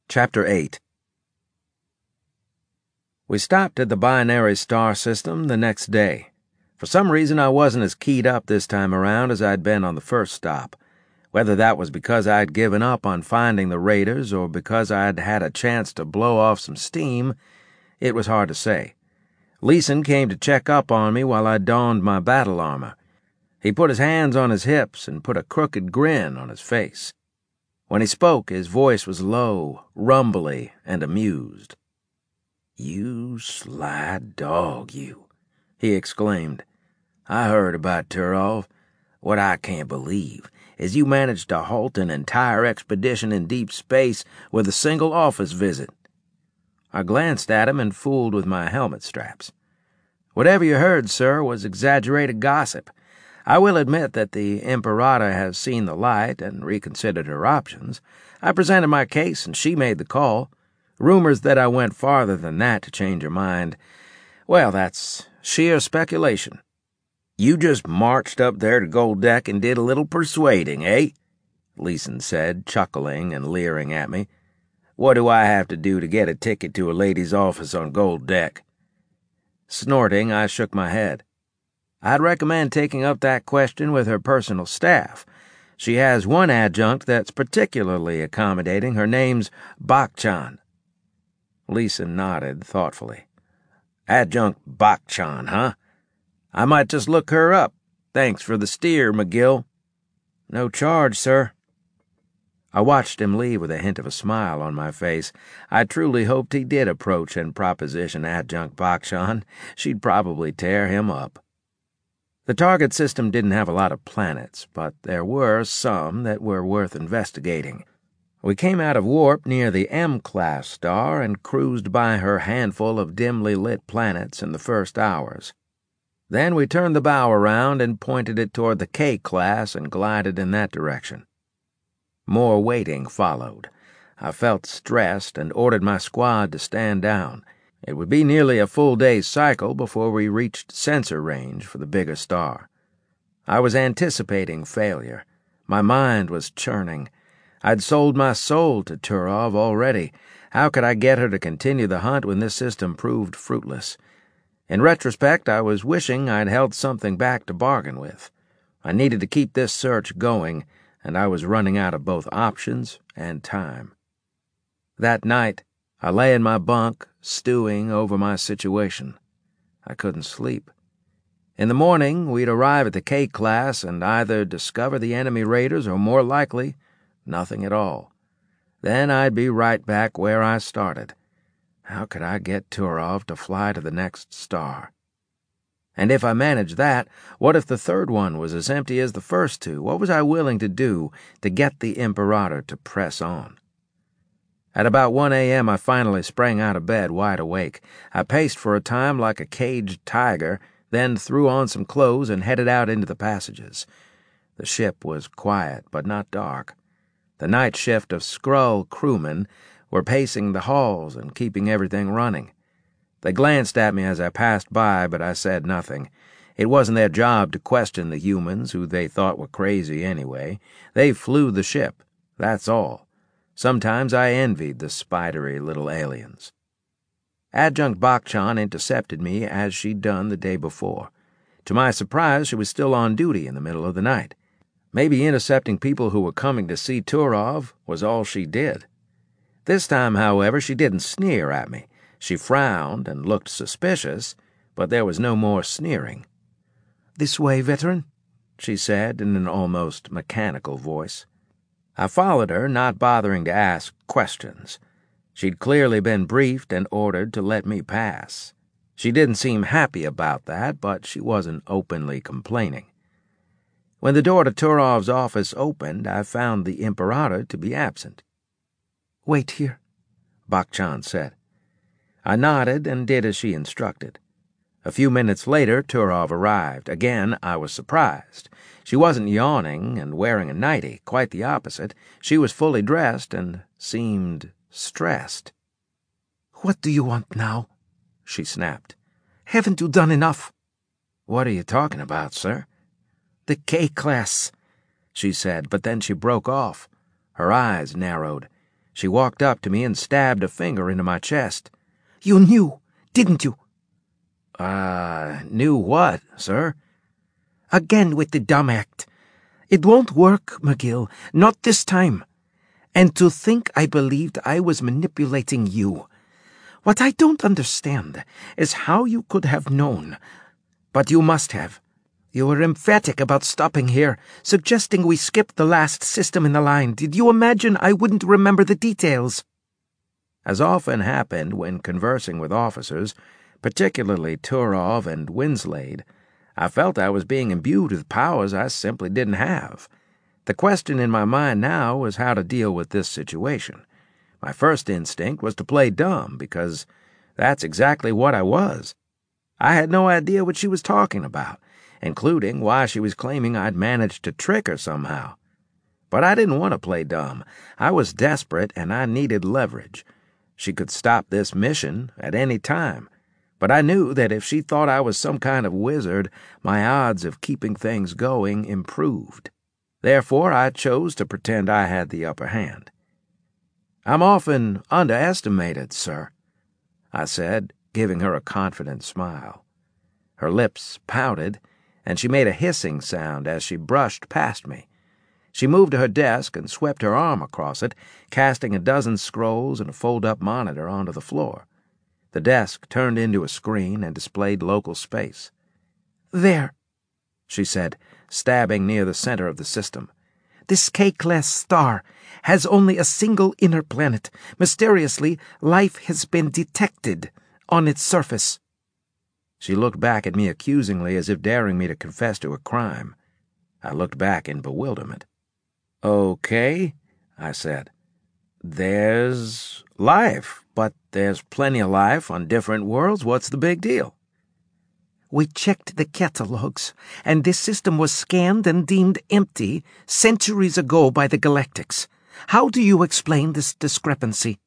Chapter 8. We stopped at the binary star system the next day. For some reason, I wasn't as keyed up this time around as I'd been on the first stop. Whether that was because I'd given up on finding the raiders or because I'd had a chance to blow off some steam, it was hard to say. Leeson came to check up on me while I donned my battle armor. He put his hands on his hips and put a crooked grin on his face. When he spoke, his voice was low, rumbly, and amused. "You sly dog, you," he exclaimed. "I heard about Turov. What I can't believe is you managed to halt an entire expedition in deep space with a single office visit." I glanced at him and fooled with my helmet straps. "Whatever you heard, sir, was exaggerated gossip. I will admit that the Imperator has seen the light and reconsidered her options. I presented my case and she made the call. Rumors that I went farther than that to change her mind, well, that's sheer speculation." "You just marched up there to Gold Deck and did a little persuading, eh?" Leeson said, chuckling and leering at me. "What do I have to do to get a ticket to a lady's office on Gold Deck?" Snorting, I shook my head. "I'd recommend taking up that question with her personal staff. She has one adjunct that's particularly accommodating. Her name's Bakhchan." Leeson nodded thoughtfully. "Adjunct Bakhchan, huh? I might just look her up. Thanks for the steer, McGill." "No charge, sir." I watched him leave with a hint of a smile on my face. I truly hoped he did approach and proposition Adjunct Bakhchan. She'd probably tear him up. The target system didn't have a lot of planets, but there were some that were worth investigating. We came out of warp near the M-class star and cruised by her handful of dimly lit planets in the first hours. Then we turned the bow around and pointed it toward the K-class and glided in that direction. More waiting followed. I felt stressed and ordered my squad to stand down. It would be nearly a full day's cycle before we reached sensor range for the bigger star. I was anticipating failure. My mind was churning. I'd sold my soul to Turov already. How could I get her to continue the hunt when this system proved fruitless? In retrospect, I was wishing I'd held something back to bargain with. I needed to keep this search going, and I was running out of both options and time. That night, I lay in my bunk, stewing over my situation. I couldn't sleep. In the morning, we'd arrive at the K-class and either discover the enemy raiders or, more likely, nothing at all. Then I'd be right back where I started. How could I get Turov to fly to the next star? And if I managed that, what if the third one was as empty as the first two? What was I willing to do to get the Imperator to press on? At about 1 a.m., I finally sprang out of bed, wide awake. I paced for a time like a caged tiger, then threw on some clothes and headed out into the passages. The ship was quiet, but not dark. The night shift of Skrull crewmen were pacing the halls and keeping everything running. They glanced at me as I passed by, but I said nothing. It wasn't their job to question the humans, who they thought were crazy anyway. They flew the ship, that's all. Sometimes I envied the spidery little aliens. Adjunct Bakhchan intercepted me as she'd done the day before. To my surprise, she was still on duty in the middle of the night. Maybe intercepting people who were coming to see Turov was all she did. This time, however, she didn't sneer at me. She frowned and looked suspicious, but there was no more sneering. "This way, veteran," she said in an almost mechanical voice. I followed her, not bothering to ask questions. She'd clearly been briefed and ordered to let me pass. She didn't seem happy about that, but she wasn't openly complaining. When the door to Turov's office opened, I found the Imperator to be absent. "Wait here," Bakhchan said. I nodded and did as she instructed. A few minutes later, Turov arrived. Again, I was surprised. She wasn't yawning and wearing a nightie, quite the opposite. She was fully dressed and seemed stressed. "What do you want now?" she snapped. "Haven't you done enough?" "What are you talking about, sir?" "The K-class," she said, but then she broke off. Her eyes narrowed. She walked up to me and stabbed a finger into my chest. You knew, didn't you? Knew what, sir? Again with the dumb act. It won't work, McGill. Not this time. And to think I believed I was manipulating you. What I don't understand is how you could have known. But you must have. You were emphatic about stopping here, suggesting we skip the last system in the line. Did you imagine I wouldn't remember the details? As often happened when conversing with officers, particularly Turov and Winslade, I felt I was being imbued with powers I simply didn't have. The question in my mind now was how to deal with this situation. My first instinct was to play dumb, because that's exactly what I was. I had no idea what she was talking about, including why she was claiming I'd managed to trick her somehow. But I didn't want to play dumb. I was desperate, and I needed leverage. She could stop this mission at any time, but I knew that if she thought I was some kind of wizard, my odds of keeping things going improved. Therefore, I chose to pretend I had the upper hand. "I'm often underestimated, sir," I said, giving her a confident smile. Her lips pouted, and she made a hissing sound as she brushed past me. She moved to her desk and swept her arm across it, casting a dozen scrolls and a fold-up monitor onto the floor. The desk turned into a screen and displayed local space. "There," she said, stabbing near the center of the system. "This K-class star has only a single inner planet. Mysteriously, life has been detected on its surface." She looked back at me accusingly, as if daring me to confess to a crime. I looked back in bewilderment. "Okay," I said. "There's life, but there's plenty of life on different worlds. What's the big deal?" "We checked the catalogs, and this system was scanned and deemed empty centuries ago by the Galactics. How do you explain this discrepancy?"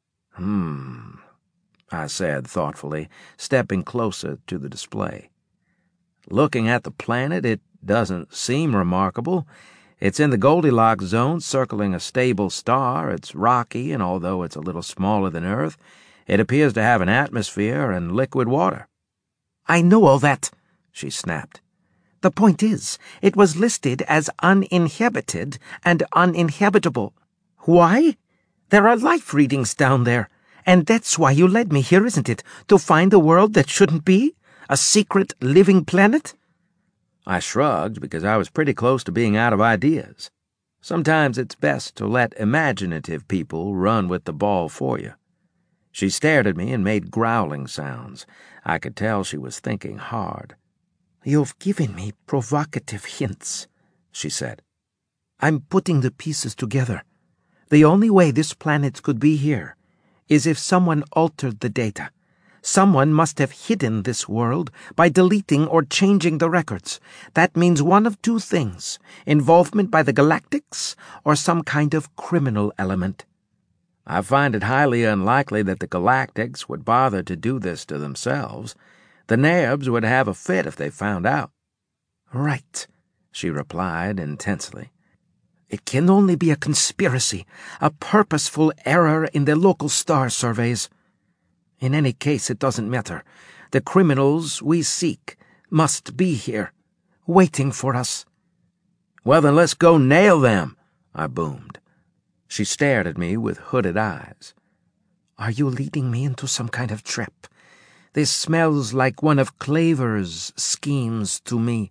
I said thoughtfully, stepping closer to the display. "Looking at the planet, it doesn't seem remarkable. It's in the Goldilocks zone, circling a stable star. It's rocky, and although it's a little smaller than Earth, it appears to have an atmosphere and liquid water." "I know all that," she snapped. "The point is, it was listed as uninhabited and uninhabitable. Why? There are life readings down there, and that's why you led me here, isn't it? To find a world that shouldn't be? A secret living planet?" I shrugged, because I was pretty close to being out of ideas. Sometimes it's best to let imaginative people run with the ball for you. She stared at me and made growling sounds. I could tell she was thinking hard. "You've given me provocative hints," she said. "I'm putting the pieces together. The only way this planet could be here is if someone altered the data. Someone must have hidden this world by deleting or changing the records. That means one of two things: involvement by the Galactics or some kind of criminal element." "I find it highly unlikely that the Galactics would bother to do this to themselves. The Naibs would have a fit if they found out." "Right," she replied intensely. "It can only be a conspiracy, a purposeful error in the local star surveys. In any case, it doesn't matter. The criminals we seek must be here, waiting for us." "Well, then let's go nail them," I boomed. She stared at me with hooded eyes. "Are you leading me into some kind of trap? This smells like one of Claver's schemes to me."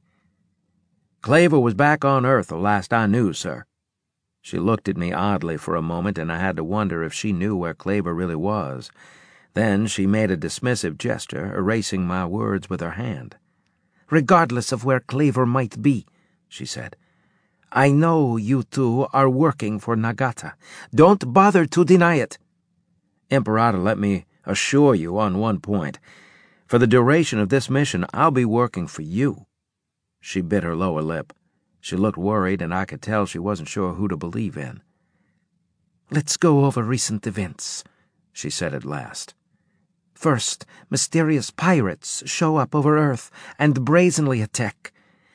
"Claver was back on Earth the last I knew, sir." She looked at me oddly for a moment, and I had to wonder if she knew where Claver really was. Then she made a dismissive gesture, erasing my words with her hand. "Regardless of where Claver might be," she said, "I know you two are working for Nagata. Don't bother to deny it." "Imperator, let me assure you on one point. For the duration of this mission, I'll be working for you." She bit her lower lip. She looked worried, and I could tell she wasn't sure who to believe in. "Let's go over recent events," she said at last. "First, mysterious pirates show up over Earth and brazenly attack.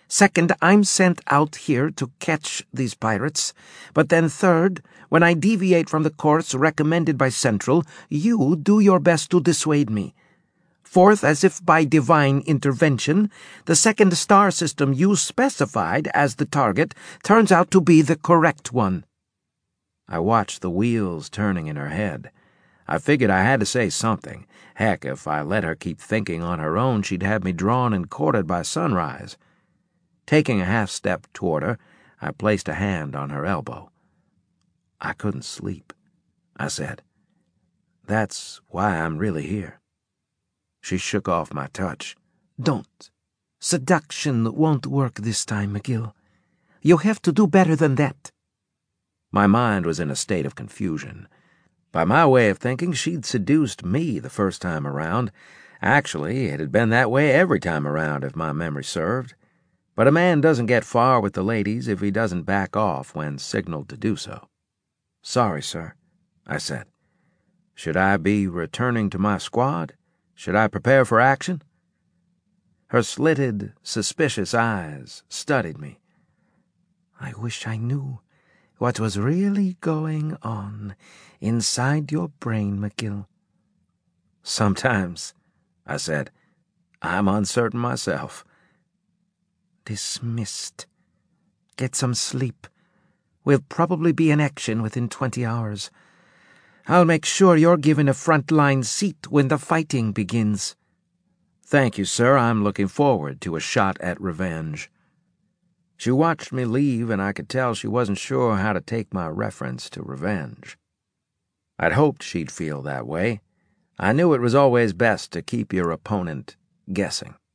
Second, I'm sent out here to catch these pirates. But then third, when I deviate from the course recommended by Central, you do your best to dissuade me. Fourth, as if by divine intervention, the second star system you specified as the target turns out to be the correct one. I watched the wheels turning in her head. I figured I had to say something. Heck, if I let her keep thinking on her own, she'd have me drawn and quartered by sunrise. Taking a half-step toward her, I placed a hand on her elbow. "I couldn't sleep," I said. "That's why I'm really here." She shook off my touch. Don't. Seduction won't work this time, McGill. You have to do better than that. My mind was in a state of confusion. By my way of thinking, she'd seduced me the first time around. Actually, it had been that way every time around, if my memory served. But a man doesn't get far with the ladies if he doesn't back off when signaled to do so. "Sorry, sir," I said. "Should I be returning to my squad? Should I prepare for action?" Her slitted, suspicious eyes studied me. I wish I knew what was really going on inside your brain, McGill. "Sometimes," I said. "I'm uncertain myself." Dismissed. Get some sleep. We'll probably be in action within 20 hours. I'll make sure you're given a front-line seat when the fighting begins. "Thank you, sir. I'm looking forward to a shot at revenge." She watched me leave, and I could tell she wasn't sure how to take my reference to revenge. I'd hoped she'd feel that way. I knew it was always best to keep your opponent guessing.